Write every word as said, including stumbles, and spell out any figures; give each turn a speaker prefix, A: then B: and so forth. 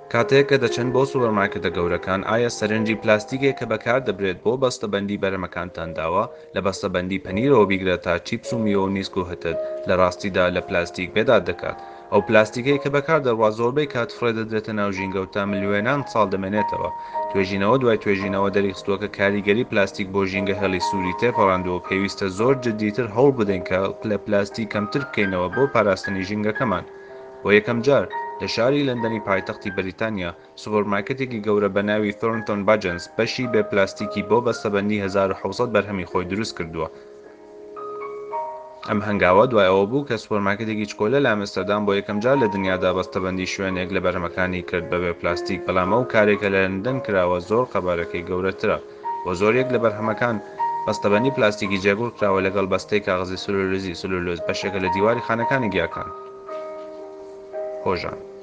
A: کاتێک کە دەچن بۆ سوپەرمارکێتە گەورەکان، ئایا سەرنجی پلاستیکێک کە بەکار دەبرێت بۆ بەستەبەندی بەرهەمەکانتان داوە؟ لە بەستەبەندی پەنیرەوە بیگرە تا چیپس و میوە و نیسک و هتد، لە ڕاستیدا لە پلاستیک بێداد دەکات. ئەو پلاستیکەی کە بەکار دەڕوات زۆربەی کات فڕێ دەدرێتە ناو ژینگە و تا ملیۆنان ساڵ دەمێنێتەوە. توێژینەوە دوای توێژینەوە دەریخستووە کە کاریگەری پلاستیک بۆ ژینگە هێڵی سووری تێپەڕاندووە و پێویستە زۆر جددیتر هەوڵ بدەین کە لە پلاستیک کەمتر بکەینەوە بۆ پاراستنی ژینگەکەمان. بۆ یەکەم جار لە شاری لەندەنی پایتەختی بەریتانیا، سوپەرمارکێتێکی گەورە بە ناوی تۆرنتۆن باجەنس بەشی بێ پلاستیکی بۆ بەستەبەندی هەزار و حەوسەد بەرهەمی خۆی دروست کردووە. ئەم هەنگاوە دوای ئەوە بوو کە سوپەرمارکێتێکی چکۆلە لە ئامستەردام بۆ یەکەم جار لە دنیادا بەستەبەندی شوێنێک لە بەرهەمەکانی کرد بەبێ پلاستیک، بەڵام ئەو کارێکە لە لەندەن کراوە زۆر قەبارەکەی گەورەترە. بۆ زۆرێک لە بەرهەمەکان بەستەبەندی پلاستیکی جێگوڵ کراوە لەگەڵ بەستەی کاغەزی سلولۆزی سلولۆز بەشێکە لە دیواری خانەکانی گیاکان. هۆژان